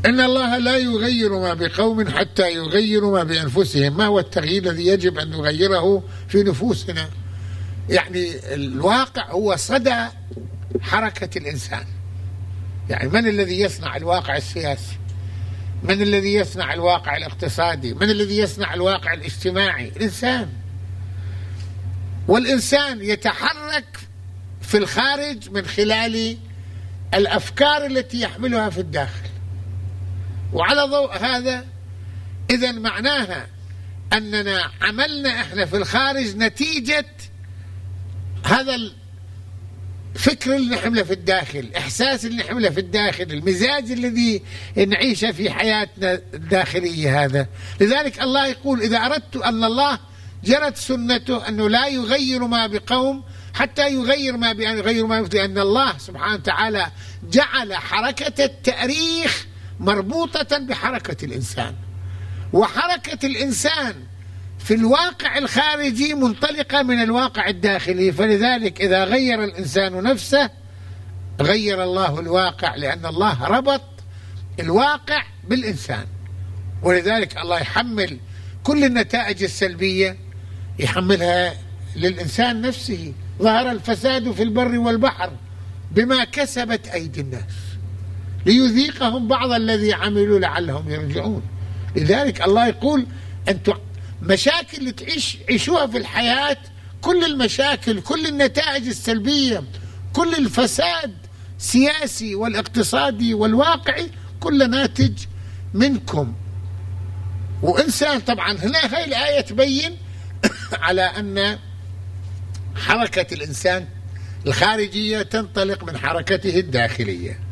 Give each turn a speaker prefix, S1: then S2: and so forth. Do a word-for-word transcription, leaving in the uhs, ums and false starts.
S1: إن الله لا يغير ما بقوم حتى يغيروا ما بأنفسهم. ما هو التغيير الذي يجب أن نغيره في نفوسنا؟ يعني الواقع هو صدى حركة الإنسان. يعني من الذي يصنع الواقع السياسي؟ من الذي يصنع الواقع الاقتصادي؟ من الذي يصنع الواقع الاجتماعي؟ الإنسان. والإنسان يتحرك في الخارج من خلال الأفكار التي يحملها في الداخل. وعلى ضوء هذا إذن معناها أننا عملنا إحنا في الخارج نتيجة هذا الفكر اللي نحمله في الداخل، الإحساس اللي نحمله في الداخل، المزاج الذي نعيشه في حياتنا الداخلية هذا. لذلك الله يقول: إذا أردت أن الله جرت سنته أنه لا يغير ما بقوم حتى يغير ما بأن يغير ما بقوم، أن الله سبحانه وتعالى جعل حركة التأريخ مربوطة بحركة الإنسان، وحركة الإنسان في الواقع الخارجي منطلقة من الواقع الداخلي. فلذلك إذا غير الإنسان نفسه غير الله الواقع، لأن الله ربط الواقع بالإنسان. ولذلك الله يحمل كل النتائج السلبية يحملها للإنسان نفسه. ظهر الفساد في البر والبحر بما كسبت أيدي الناس ليذيقهم بعض الذي عملوا لعلهم يرجعون. لذلك الله يقول: أنتم مشاكل اللي تعيش عيشوها في الحياة، كل المشاكل، كل النتائج السلبية، كل الفساد السياسي والاقتصادي والواقعي، كل ناتج منكم. وإنسان طبعا هنا هاي الآية تبين على أن حركة الإنسان الخارجية تنطلق من حركته الداخلية.